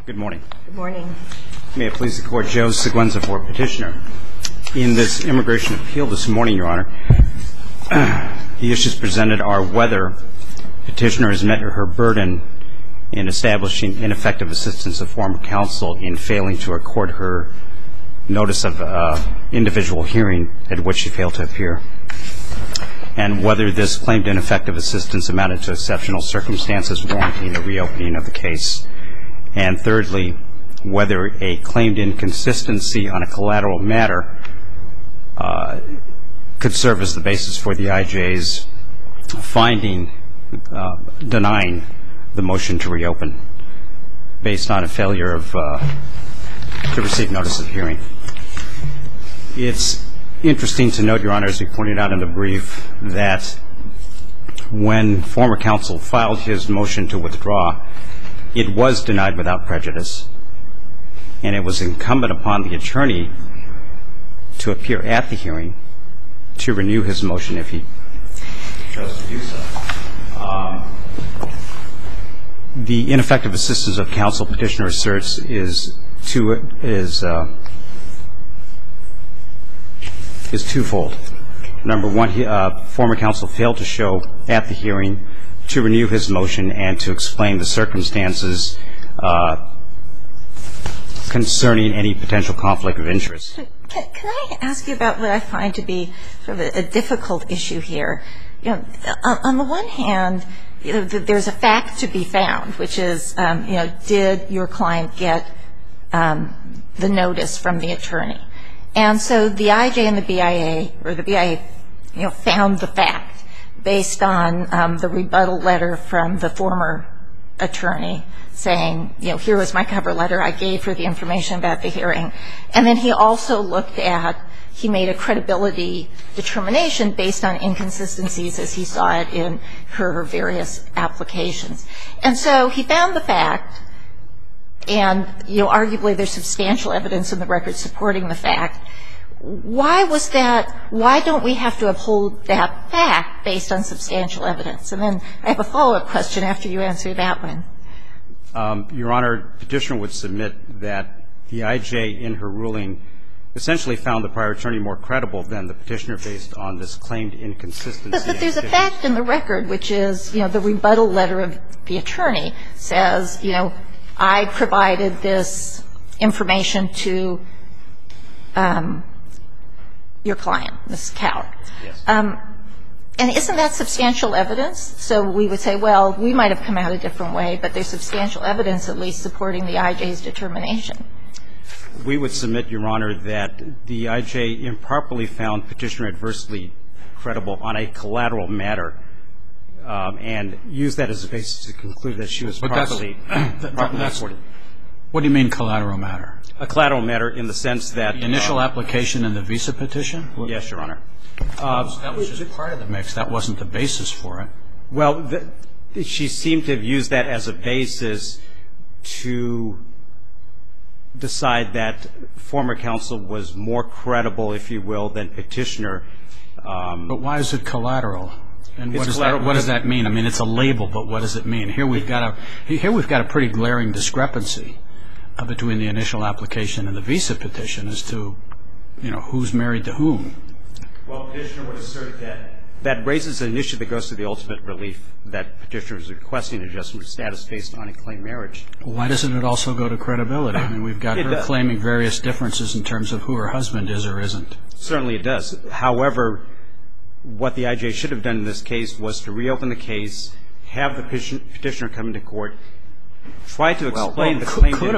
Good morning. Good morning. May it please the Court, Joe Seguenza for Petitioner. In this immigration appeal this morning, Your Honor, the issues presented are whether Petitioner has met her burden in establishing ineffective assistance of former counsel in failing to record her notice of individual hearing at which she failed to appear, and whether this claimed ineffective assistance amounted to exceptional circumstances warranting a reopening of the case. And thirdly, whether a claimed inconsistency on a collateral matter could serve as the basis for the IJ's finding, denying the motion to reopen based on a failure to receive notice of hearing. It's interesting to note, Your Honor, as we pointed out in the brief, that when former counsel filed his motion to withdraw, it was denied without prejudice, and it was incumbent upon the attorney to appear at the hearing to renew his motion if he chose to do so. The ineffective assistance of counsel Petitioner asserts is twofold. Number one, former counsel failed to show at the hearing to renew his motion and to explain the circumstances concerning any potential conflict of interest. Can I ask you about what I find to be sort of a difficult issue here? You know, on the one hand, you know, there's a fact to be found, which is, you know, did your client get the notice from the attorney? And so the IJ and the BIA, or the BIA, you know, found the fact based on the rebuttal letter from the former attorney saying, you know, here was my cover letter, I gave her the information about the hearing. And then he also looked at, he made a credibility determination based on inconsistencies as he saw it in her various applications. And so he found the fact, and, you know, arguably there's substantial evidence in the record supporting the fact. Why was that? Why don't we have to uphold that fact based on substantial evidence? And then I have a follow-up question after you answer that one. Your Honor, Petitioner would submit that the IJ in her ruling essentially found the prior attorney more credible than the Petitioner based on this claimed inconsistency. But there's a fact in the record, which is, you know, the rebuttal letter of the attorney says, you know, I provided this information to your client, Ms. Coward. Yes. And isn't that substantial evidence? So we would say, well, we might have come out a different way, but there's substantial evidence at least supporting the IJ's determination. We would submit, Your Honor, that the IJ improperly found Petitioner adversely credible on a collateral matter and used that as a basis to conclude that she was properly reported. What do you mean collateral matter? A collateral matter in the sense that the initial application and the visa petition? Yes, Your Honor. That was just part of the mix. That wasn't the basis for it. Well, she seemed to have used that as a basis to decide that former counsel was more credible, if you will, than Petitioner. But why is it collateral? And what does that mean? I mean, it's a label, but what does it mean? Here we've got a pretty glaring discrepancy between the initial application and the visa petition as to, you know, who's married to whom. Well, Petitioner would assert that that raises an issue that goes to the ultimate relief that Petitioner is requesting adjustment of status based on a claimed marriage. Why doesn't it also go to credibility? I mean, we've got her claiming various differences in terms of who her husband is or isn't. Certainly it does. However, what the IJ should have done in this case was to reopen the case, have the Petitioner come into court, try to explain the claim. Could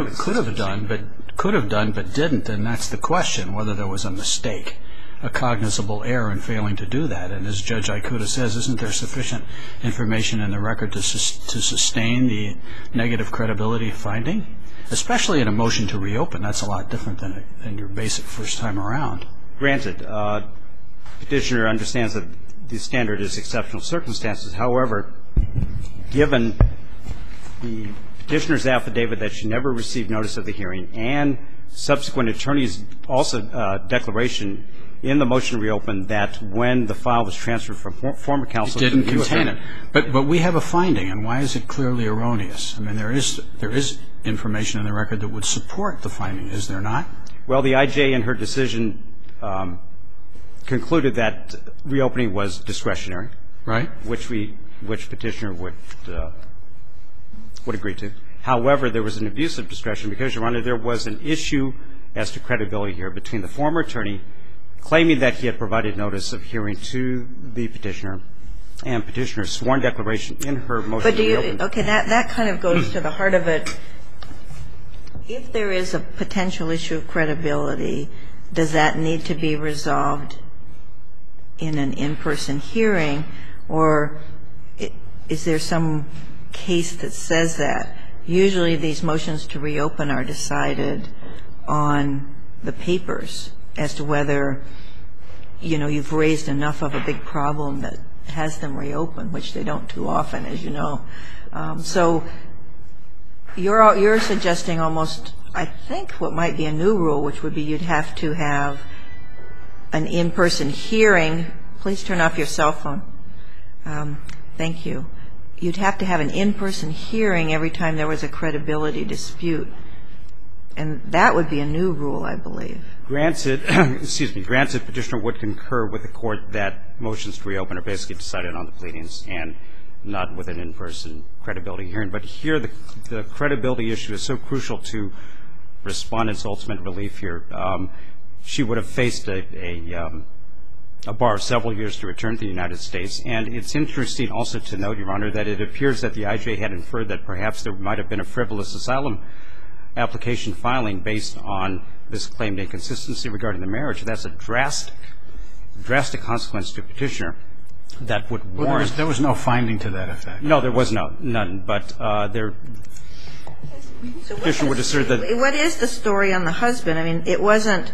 have done, but didn't, and that's the question, whether there was a mistake, a cognizable error in failing to do that. And as Judge Ikuda says, isn't there sufficient information in the record to sustain the negative credibility finding? Especially in a motion to reopen, that's a lot different than your basic first time around. Granted, Petitioner understands that the standard is exceptional circumstances. However, given the Petitioner's affidavit that she never received notice of the hearing and subsequent attorney's also declaration in the motion to reopen that when the file was transferred from former counsel to the U.S. It didn't contain it. But we have a finding, and why is it clearly erroneous? I mean, there is information in the record that would support the finding, is there not? Well, the I.J. in her decision concluded that reopening was discretionary. Right. Which Petitioner would agree to. However, there was an abuse of discretion because, Your Honor, there was an issue as to credibility here between the former attorney claiming that he had provided notice of hearing to the Petitioner and Petitioner's sworn declaration in her motion to reopen. Okay, that kind of goes to the heart of it. If there is a potential issue of credibility, does that need to be resolved in an in-person hearing, or is there some case that says that? Usually these motions to reopen are decided on the papers as to whether, you know, you've raised enough of a big problem that has them reopen, which they don't too often, as you know. So you're suggesting almost, I think, what might be a new rule, which would be you'd have to have an in-person hearing. Please turn off your cell phone. Thank you. You'd have to have an in-person hearing every time there was a credibility dispute. And that would be a new rule, I believe. Granted, Petitioner would concur with the Court that motions to reopen are basically decided on the pleadings and not with an in-person credibility hearing. But here the credibility issue is so crucial to Respondent's ultimate relief here. She would have faced a bar of several years to return to the United States. And it's interesting also to note, Your Honor, that it appears that the IJ had inferred that perhaps there might have been a frivolous asylum application filing based on this claimed inconsistency regarding the marriage. That's a drastic consequence to Petitioner that would warrant. There was no finding to that effect. No, there was none. But Petitioner would assert that. What is the story on the husband? I mean, it wasn't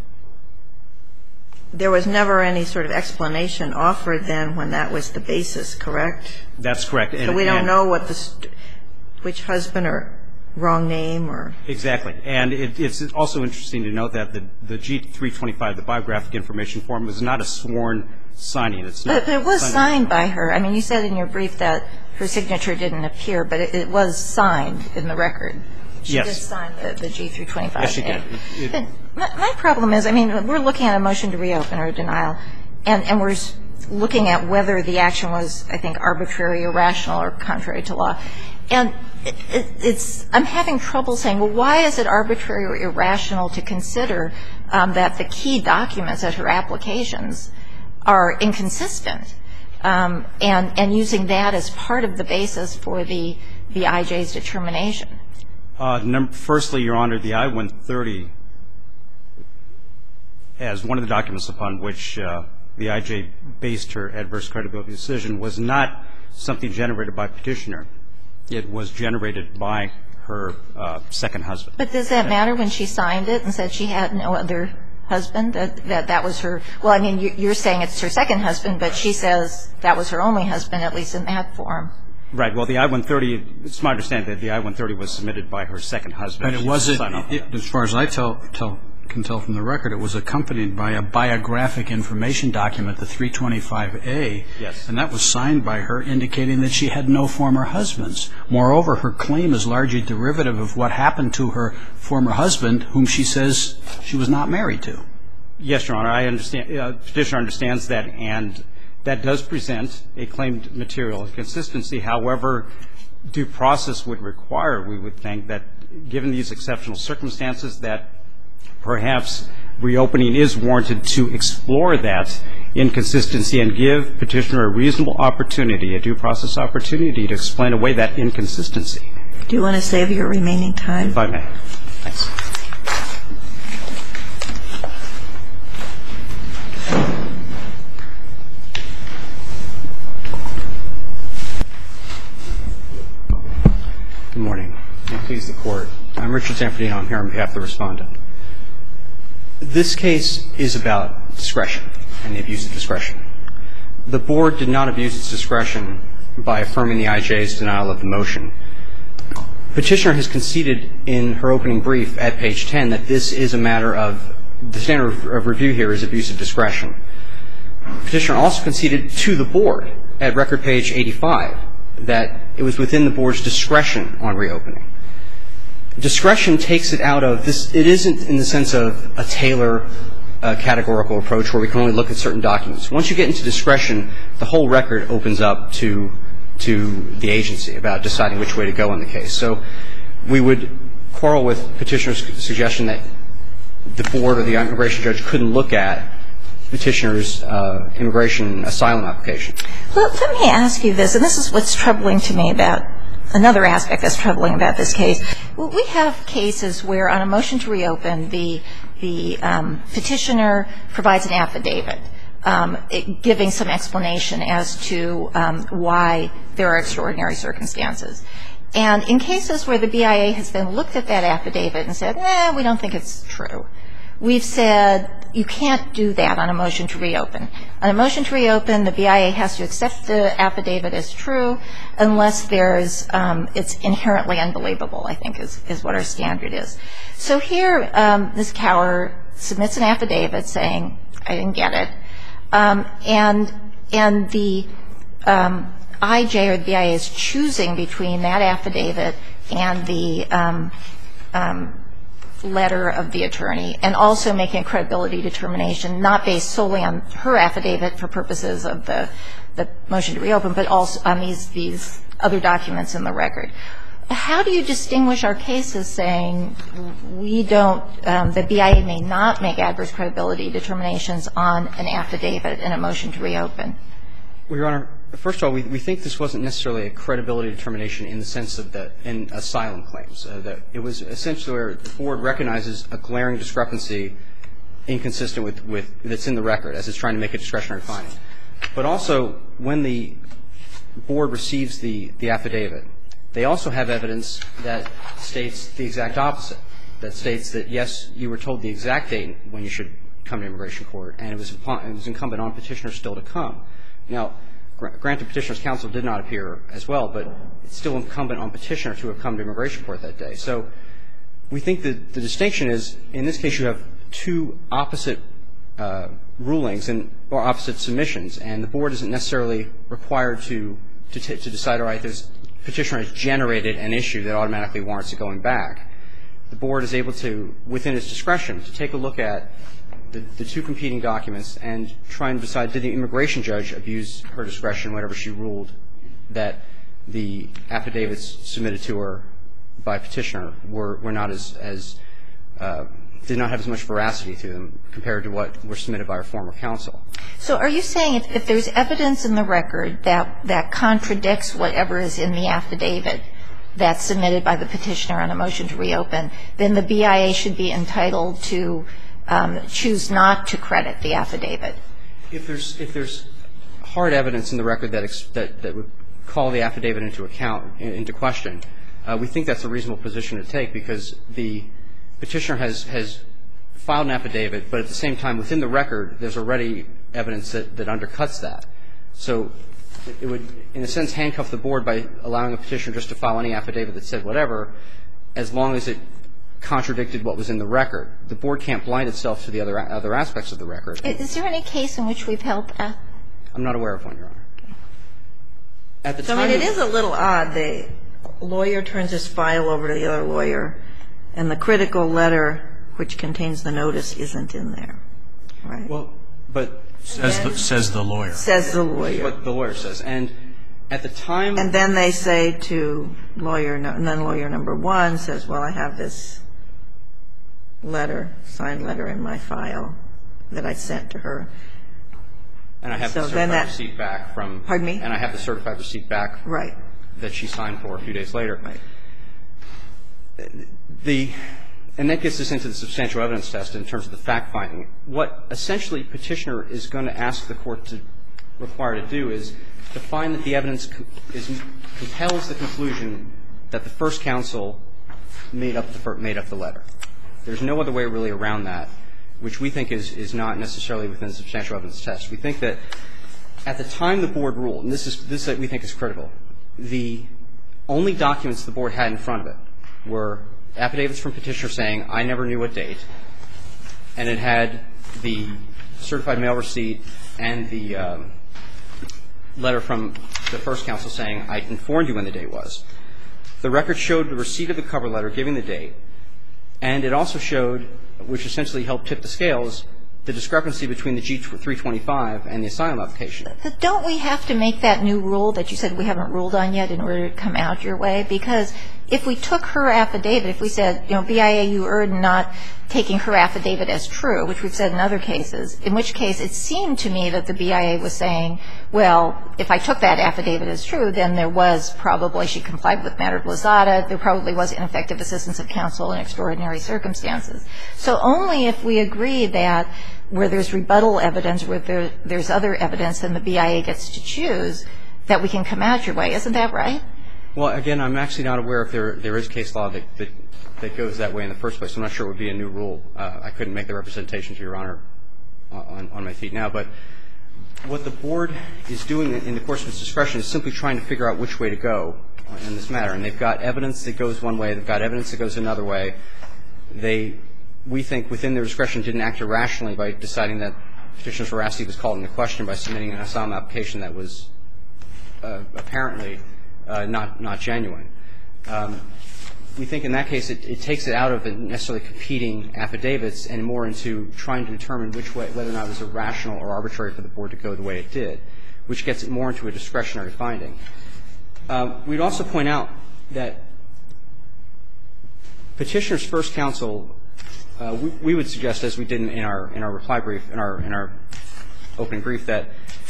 – there was never any sort of explanation offered then when that was the basis, correct? That's correct. So we don't know what the – which husband or wrong name or – Exactly. And it's also interesting to note that the G-325, the biographic information form, was not a sworn signing. It's not. But it was signed by her. I mean, you said in your brief that her signature didn't appear, but it was signed in the record. Yes. She did sign the G-325. Yes, she did. My problem is, I mean, we're looking at a motion to reopen or denial, and we're looking at whether the action was, I think, arbitrary, irrational, or contrary to law. And it's – I'm having trouble saying, well, why is it arbitrary or irrational to consider that the key documents at her applications are inconsistent, and using that as part of the basis for the IJ's determination? Firstly, Your Honor, the I-130, as one of the documents upon which the IJ based her adverse credibility decision, was not something generated by Petitioner. It was generated by her second husband. But does that matter when she signed it and said she had no other husband, that was her – well, I mean, you're saying it's her second husband, but she says that was her only husband, at least in that form. Right. Well, the I-130 – it's my understanding that the I-130 was submitted by her second husband. But it wasn't – as far as I can tell from the record, it was accompanied by a biographic information document, the 325A. Yes. And that was signed by her, indicating that she had no former husbands. Moreover, her claim is largely derivative of what happened to her former husband, whom she says she was not married to. Yes, Your Honor. I understand – Petitioner understands that, and that does present a claimed material inconsistency. However, due process would require, we would think, that given these exceptional circumstances, that perhaps reopening is warranted to explore that inconsistency and give Petitioner a reasonable opportunity, a due process opportunity, to explain away that inconsistency. Do you want to save your remaining time? If I may. Thanks. Good morning. May it please the Court. I'm Richard Zanfordino. I'm here on behalf of the Respondent. This case is about discretion and the abuse of discretion. The Board did not abuse its discretion by affirming the IJ's denial of the motion. Petitioner has conceded in her opening brief at page 10 that this is a matter of the standard of review here is abuse of discretion. Petitioner also conceded to the Board at record page 85 that it was within the Board's discretion on reopening. discretion takes it out of this. It isn't in the sense of a Taylor categorical approach where we can only look at certain documents. Once you get into discretion, the whole record opens up to the agency about deciding which way to go in the case. So we would quarrel with Petitioner's suggestion that the board or the immigration judge couldn't look at Petitioner's immigration asylum application. Well, let me ask you this, and this is what's troubling to me about another aspect that's troubling about this case. We have cases where on a motion to reopen, the petitioner provides an affidavit giving some explanation as to why there are extraordinary circumstances. And in cases where the BIA has then looked at that affidavit and said, we don't think it's true, we've said you can't do that on a motion to reopen. On a motion to reopen, the BIA has to accept the affidavit as true unless there's it's inherently unbelievable, I think, is what our standard is. So here, Ms. Cower submits an affidavit saying, I didn't get it. And the IJ or the BIA is choosing between that affidavit and the letter of the attorney, and also making a credibility determination not based solely on her affidavit for purposes of the motion to reopen, but also on these other documents in the record. How do you distinguish our cases saying we don't, the BIA may not make adverse credibility determinations on an affidavit in a motion to reopen? Well, Your Honor, first of all, we think this wasn't necessarily a credibility determination in the sense of in asylum claims. That it was essentially where the board recognizes a glaring discrepancy inconsistent with that's in the record as it's trying to make a discretionary finding. But also, when the board receives the affidavit, they also have evidence that states the exact opposite, that states that, yes, you were told the exact date when you should come to immigration court, and it was incumbent on Petitioner still to come. Now, granted, Petitioner's counsel did not appear as well, but it's still incumbent on Petitioner to have come to immigration court that day. So we think that the distinction is, in this case, you have two opposite rulings or opposite submissions, and the board isn't necessarily required to decide, all right, Petitioner has generated an issue that automatically warrants it going back. The board is able to, within its discretion, to take a look at the two competing documents and try and decide, did the immigration judge abuse her discretion whenever she ruled that the affidavits submitted to her by Petitioner were not as did not have as much veracity to them compared to what were submitted by her former counsel. So are you saying if there's evidence in the record that contradicts whatever is in the affidavit that's submitted by the Petitioner on a motion to reopen, then the BIA should be entitled to choose not to credit the affidavit? If there's hard evidence in the record that would call the affidavit into question, we think that's a reasonable position to take because the Petitioner has filed an affidavit, but at the same time, within the record, there's already evidence that undercuts that. So it would, in a sense, handcuff the board by allowing a Petitioner just to file any affidavit that said whatever, as long as it contradicted what was in the record. The board can't blind itself to the other aspects of the record. Is there any case in which we've held that? I'm not aware of one, Your Honor. At the time, so, I mean, it is a little odd. The lawyer turns his file over to the other lawyer, and the critical letter, which contains the notice, isn't in there, right? Well, but says the lawyer. Says the lawyer. What the lawyer says. And at the time. And then they say to lawyer, and then lawyer number one says, well, I have this letter, signed letter in my file that I sent to her. And I have the certified receipt back from. Pardon me? And I have the certified receipt back. Right. That she signed for a few days later. Right. And that gets us into the substantial evidence test in terms of the fact-finding. What essentially Petitioner is going to ask the Court to require to do is to find that the evidence compels the conclusion that the first counsel made up the letter. There's no other way really around that, which we think is not necessarily within the substantial evidence test. We think that at the time the Board ruled, and this we think is critical, the only documents the Board had in front of it were affidavits from Petitioner saying, I never knew what date, and it had the certified mail receipt and the letter from the first counsel saying, I informed you when the date was. The record showed the receipt of the cover letter giving the date, and it also showed, which essentially helped tip the scales, the discrepancy between the G-325 and the asylum application. But don't we have to make that new rule that you said we haven't ruled on yet in order to come out your way? Because if we took her affidavit, if we said, BIA, you erred in not taking her affidavit as true, which we've said in other cases, in which case it seemed to me that the BIA was saying, well, if I took that affidavit as true, then there was probably, she complied with matter of Lozada, there probably was ineffective assistance of counsel in extraordinary circumstances. So only if we agree that where there's rebuttal evidence, where there's other evidence, then the BIA gets to choose that we can come out your way. Isn't that right? Well, again, I'm actually not aware if there is case law that goes that way in the first place. I'm not sure it would be a new rule. I couldn't make the representation to Your Honor on my feet now. But what the Board is doing in the course of its discretion is simply trying to figure out which way to go in this matter. And they've got evidence that goes one way. They've got evidence that goes another way. We think, within their discretion, didn't act irrationally by deciding that Petitioner's veracity was called into question by submitting an asylum application that was apparently not genuine. We think in that case it takes it out of necessarily competing affidavits and more into trying to determine which way, whether or not it was irrational or arbitrary for the Board to go the way it did, which gets it more into a discretionary finding. We'd also point out that Petitioner's first counsel, we would suggest, as we did in our reply brief, in our opening brief, that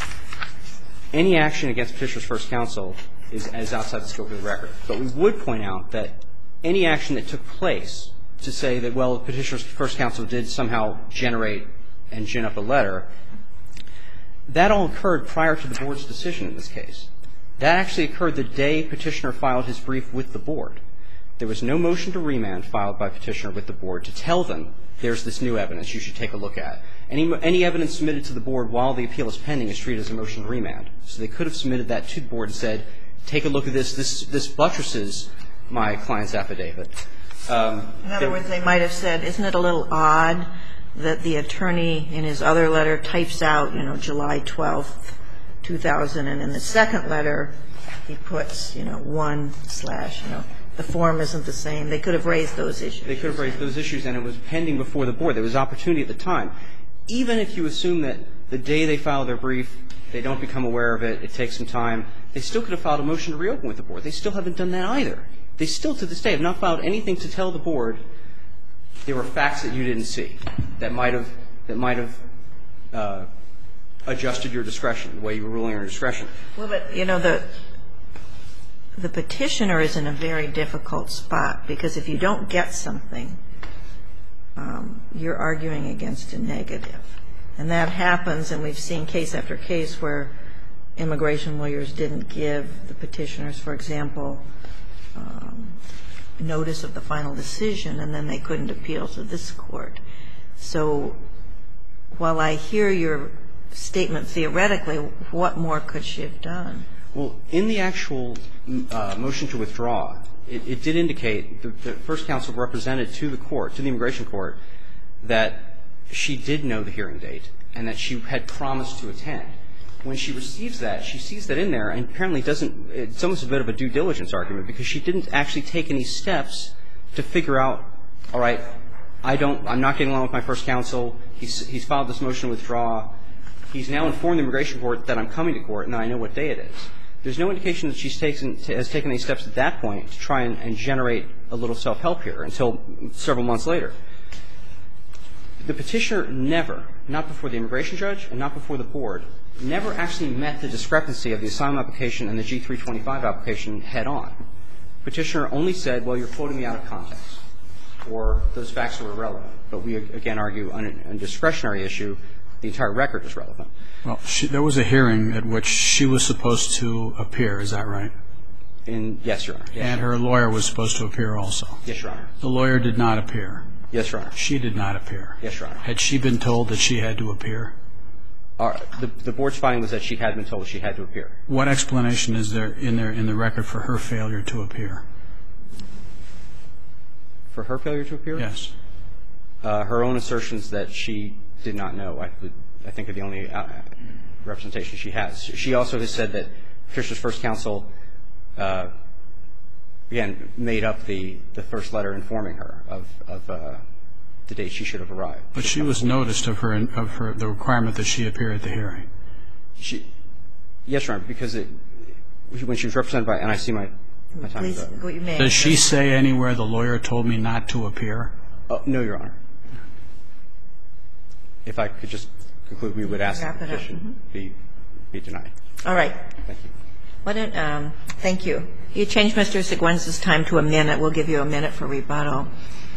any action against Petitioner's first counsel is outside the scope of the record. But we would point out that any action that took place to say that, well, Petitioner's first counsel did somehow generate and gin up a letter, that all occurred prior to the Board's decision in this case. That actually occurred the day Petitioner filed his brief with the Board. There was no motion to remand filed by Petitioner with the Board to tell them there's this new evidence you should take a look at. Any evidence submitted to the Board while the appeal is pending is treated as a motion to remand. So they could have submitted that to the Board and said, take a look at this. This buttresses my client's affidavit. In other words, they might have said, isn't it a little odd that the attorney in his other letter types out, July 12th, 2000, and in the second letter he puts, 1/ the form isn't the same. They could have raised those issues. They could have raised those issues, and it was pending before the Board. There was opportunity at the time. Even if you assume that the day they file their brief, they don't become aware of it, it takes some time, they still could have filed a motion to reopen with the Board. They still haven't done that either. They still, to this day, have not filed anything to tell the Board there were facts that you didn't see that might have adjusted your discretion, the way you were ruling your discretion. Well, but, the Petitioner is in a very difficult spot, because if you don't get something, you're arguing against a negative. And that happens, and we've seen case after case where immigration lawyers didn't give the Petitioners, for example, notice of the final decision, and then they couldn't appeal to this Court. So while I hear your statement theoretically, what more could she have done? Well, in the actual motion to withdraw, it did indicate, the first counsel represented to the court, to the immigration court, that she did know the hearing date and that she had promised to attend. When she receives that, she sees that in there and apparently doesn't – it's almost a bit of a due diligence argument, because she didn't actually take any steps to figure out, all right, I'm not getting along with my first counsel. He's filed this motion to withdraw. He's now informed the immigration court that I'm coming to court, and now I know what day it is. There's no indication that she's has taken any steps at that point to try and generate a little self-help here until several months later. The Petitioner never, not before the immigration judge and not before the Board, never actually met the discrepancy of the asylum application and the G-325 application head-on. Petitioner only said, well, you're quoting me out of context, or those facts are irrelevant. But we, again, argue on a discretionary issue, the entire record is relevant. Well, there was a hearing at which she was supposed to appear. Is that right? Yes, Your Honor. Yes, and her lawyer was supposed to appear also. Yes, Your Honor. The lawyer did not appear. Yes, Your Honor. She did not appear. Yes, Your Honor. Had she been told that she had to appear? The Board's finding was that she had been told she had to appear. What explanation is there in the record for her failure to appear? For her failure to appear? Yes. Her own assertions that she did not know, I think, are the only representation she has. She also has said that Petitioner's first counsel again, made up the first letter informing her of the date she should have arrived. But she was noticed of the requirement that she appear at the hearing. Yes, Your Honor, because when she was represented by, and I see my time is up. Please, what you may. Does she say anywhere the lawyer told me not to appear? No, Your Honor. If I could just conclude, we would ask that the petition be denied. All right. Thank you. Thank you. You changed Mr. Seguenza's time to a minute. We'll give you a minute for rebuttal.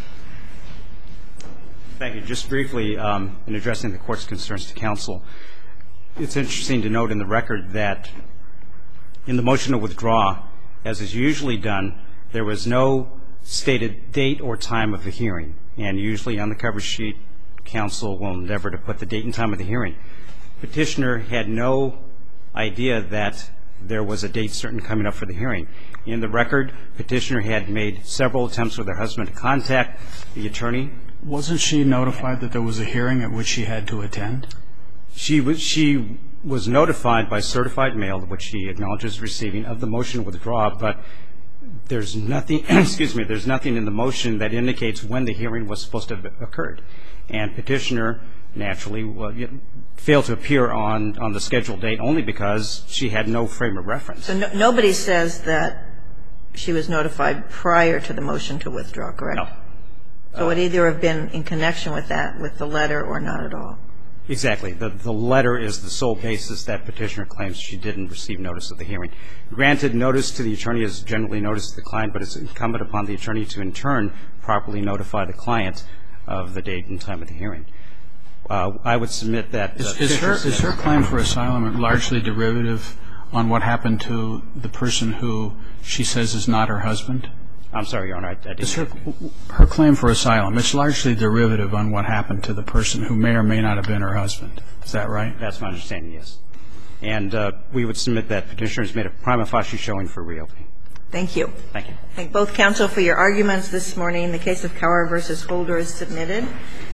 Thank you. Just briefly, in addressing the Court's concerns to counsel, it's interesting to note in the record that in the motion to withdraw, as is usually done, there was no stated date or time of the hearing. And usually on the cover sheet, counsel will endeavor to put the date and time of the hearing. Petitioner had no idea that there was a date certain coming up for the hearing. In the record, petitioner had made several attempts with her husband to contact the attorney. Wasn't she notified that there was a hearing at which she had to attend? She was notified by certified mail, which she acknowledges receiving, of the motion to withdraw, but there's nothing, there's nothing in the motion that indicates when the hearing was supposed to have occurred. And petitioner naturally failed to appear on the scheduled date only because she had no frame of reference. So nobody says that she was notified prior to the motion to withdraw, correct? No. So it would either have been in connection with that, with the letter, or not at all? Exactly. The letter is the sole basis that petitioner claims she didn't receive notice of the hearing. Granted, notice to the attorney is generally notice to the client, but it's incumbent upon the attorney to in turn properly notify the client of the date and time of the hearing. I would submit that Is her claim for asylum largely derivative on what happened to the person who she says is not her husband? I'm sorry, Your Honor, I didn't. Is her claim for asylum, it's largely derivative on what happened to the person who may or may not have been her husband. Is that right? That's my understanding, yes. And we would submit that petitioner has made a prima facie showing for reopening. Thank you. Thank you. Thank both counsel for your arguments this morning. The case of Cower v. Holder is submitted.